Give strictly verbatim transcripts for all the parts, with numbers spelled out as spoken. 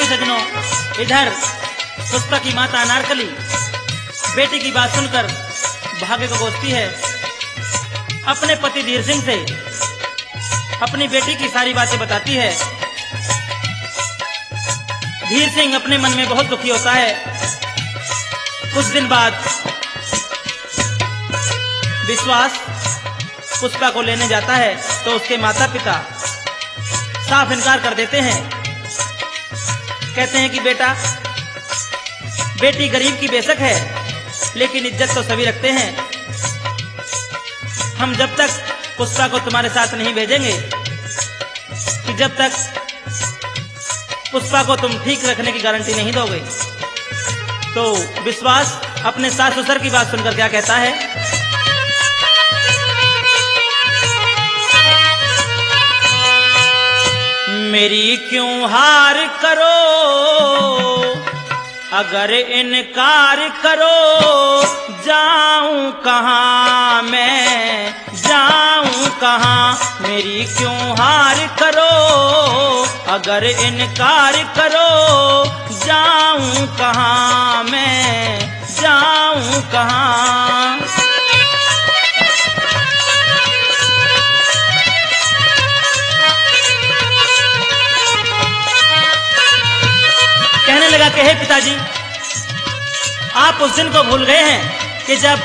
सजनों, इधर पुष्पा की माता अनारकली बेटी की बात सुनकर भाग्य को कोसती है। अपने पति धीर सिंह से अपनी बेटी की सारी बातें बताती है। धीर सिंह अपने मन में बहुत दुखी होता है। कुछ दिन बाद विश्वास पुष्पा को लेने जाता है तो उसके माता पिता साफ इनकार कर देते हैं। कहते हैं कि बेटा, बेटी गरीब की बेशक है लेकिन इज्जत तो सभी रखते हैं। हम जब तक पुष्पा को तुम्हारे साथ नहीं भेजेंगे कि जब तक पुष्पा को तुम ठीक रखने की गारंटी नहीं दोगे। तो विश्वास अपने सास ससुर की बात सुनकर क्या कहता है? मेरी क्यों हार करो, अगर इनकार करो, जाऊं कहां मैं, जाऊं कहां। मेरी क्यों हार करो, अगर इनकार करो, जाऊं कहां मैं, जाऊं कहां। कहने लगा कि हे पिताजी, आप उस दिन को भूल गए हैं कि जब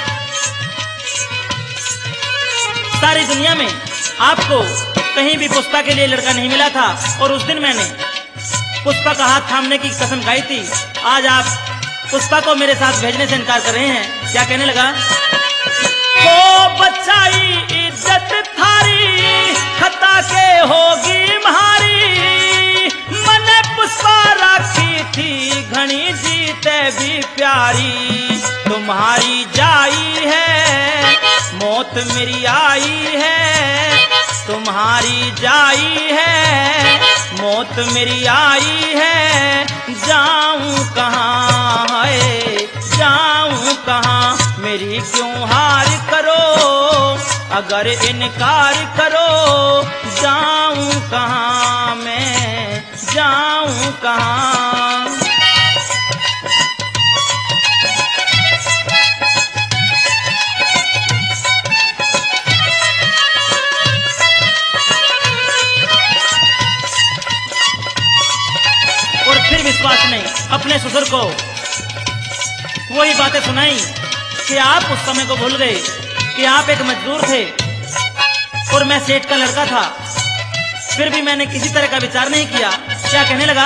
सारी दुनिया में आपको कहीं भी पुष्पा के लिए लड़का नहीं मिला था और उस दिन मैंने पुष्पा का हाथ थामने की कसम खाई थी। आज आप पुष्पा को मेरे साथ भेजने से इनकार कर रहे हैं। क्या कहने लगा? ओ बचाई इज्जत थारी, खता के होगी म्हारी, मने पुष्पा राखी थी घनी जीते भी प्यारी। तुम्हारी जाई है, मौत मेरी आई है, तुम्हारी जाई है, मौत मेरी आई है। जाऊं कहां है, जाऊं कहां। मेरी क्यों हार करो, अगर इनकार करो, जाऊं कहां मैं, जाऊं कहां। विश्वास ने अपने ससुर को वही बातें सुनाई कि आप उस समय को भूल गए कि आप एक मजदूर थे और मैं सेठ का लड़का था, फिर भी मैंने किसी तरह का विचार नहीं किया। क्या कहने लगा?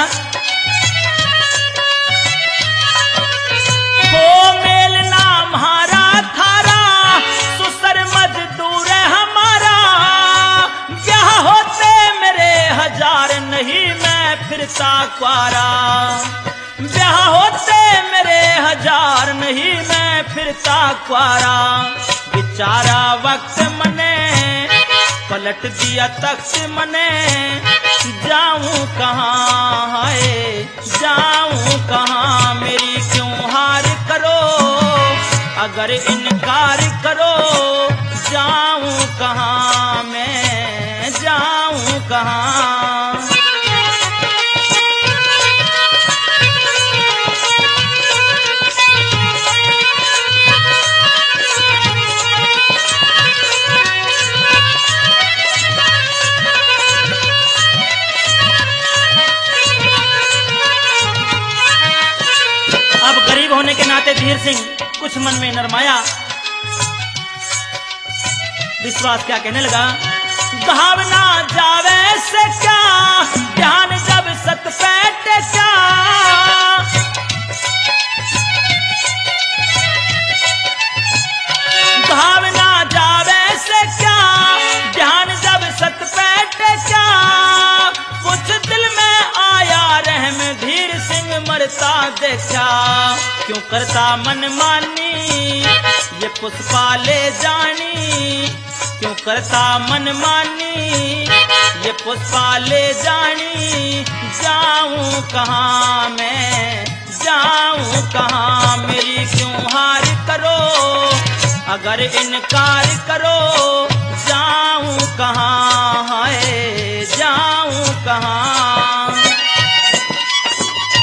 वो मेल नाम हारा थारा, ससुर मजदूर है हमारा, ब्याह होते मेरे हजार नहीं मैं फिरता क्वारा। ब्याह होते मेरे हजार नहीं मैं फिरता क्वारा। बेचारा वक्त मने पलट दिया तख्त मने, जाऊं कहां है, जाऊं कहां। मेरी क्यों हार करो, अगर इनकार करो, जाऊं कहां मैं, जाऊं कहां। होने के नाते धीर सिंह कुछ मन में नरमाया। विश्वास क्या कहने लगा? भावना जावे से क्या, ध्यान जब सत पैटे क्या। भावना जावे से क्या, ध्यान जब सत पैटे क्या। कुछ दिल में आया रहम, धीर सिंह मरता देखा। क्यों करता मन मानी, ये पुष्पा ले जानी। क्यों करता मन मानी, ये पुष्पा ले जानी। जाऊं कहां मैं, जाऊं कहां। मेरी क्यों हार करो, अगर इनकार करो, जाऊं कहां है, जाऊं कहां।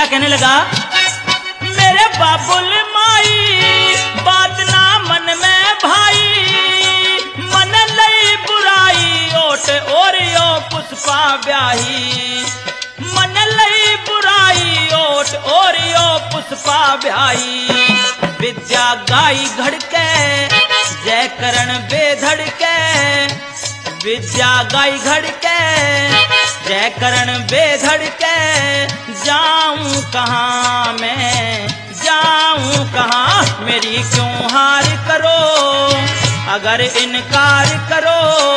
कहने लगा, मेरे बाबुल माई बात ना मन में भाई, मन लई बुराई ओट ओरियो पुष्पा ब्याही, मन लई बुराई ओट ओरियो पुष्पा ब्याही। विद्या गाई घड़के जय करण बेधड़के, विद्या गाई घड़के जय करण बेधड़के, जाऊं कहाँ मैं जाऊं कहाँ, मेरी क्यों हार करो, अगर इनकार करो